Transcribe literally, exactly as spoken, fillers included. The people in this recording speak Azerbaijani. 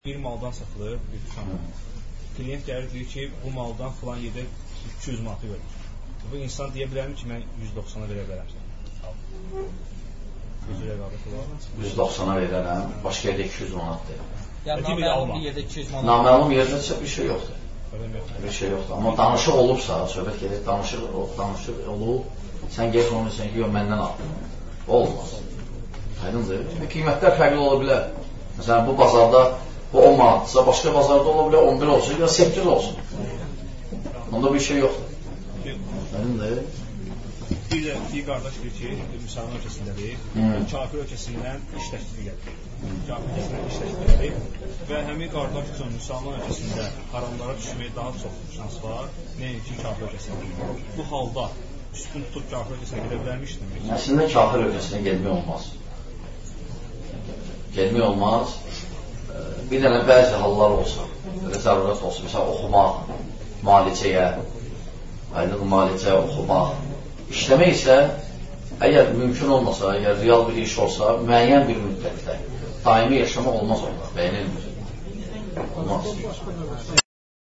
Bir maldan satılır, bir tuşan. Klient gəlir deyir ki, bu maldan filan yerdə iki yüz manatı verir. Bu insan deyə bilərmi ki, mən yüz doxsana verə bilərəm? Gözü rəqabət olar. yüz doxsana verərəm, başqa yerdə iki yüz manatdır. Yəni, naməlum bir yerdə iki yüz manat. Naməlum yerdə bir şey yoxdur. Bir şey yoxdur. Amma danışıq olubsa, söhbət gedir, danışıq, danışıq olub, sən geç onu desən ki, yox, məndən al. Olmaz. Aydındır. Qiymətlər fərqli ola bilər. Məsələn, bu bazarda bu on manatdırsa, başqa bazarda ola bilər, on bir olsun, ya səkkiz olsun. Onda bir şey yoxdur. Aydındır. Bir də bir qardaş deyir ki, müsəlman ölkəsindədir, kafir ölkəsindən iş təklifi gəlir. Kafir ölkəsindən iş təklifi gəlir və həmin qardaş üçün müsəlman ölkəsində haramlara düşməyə daha çox şans var, nəinki kafir ölkəsində. Bu halda üstün tutub kafir ölkəsinə gedə bilərmişdir. Əslində kafir ölkəsinə gelmək olmaz. Gelmək olmaz. Bir dənə bəzi hallar olsa, zərurət olsa, məsələn, oxumaq, malicəyə, aydın malicəyə oxumaq, işləmək isə, əgər mümkün olmasa, əgər real bir iş olsa, müəyyən bir müddətdə daimi yaşamaq olmaz orada, bəyənilmir. Olmaz.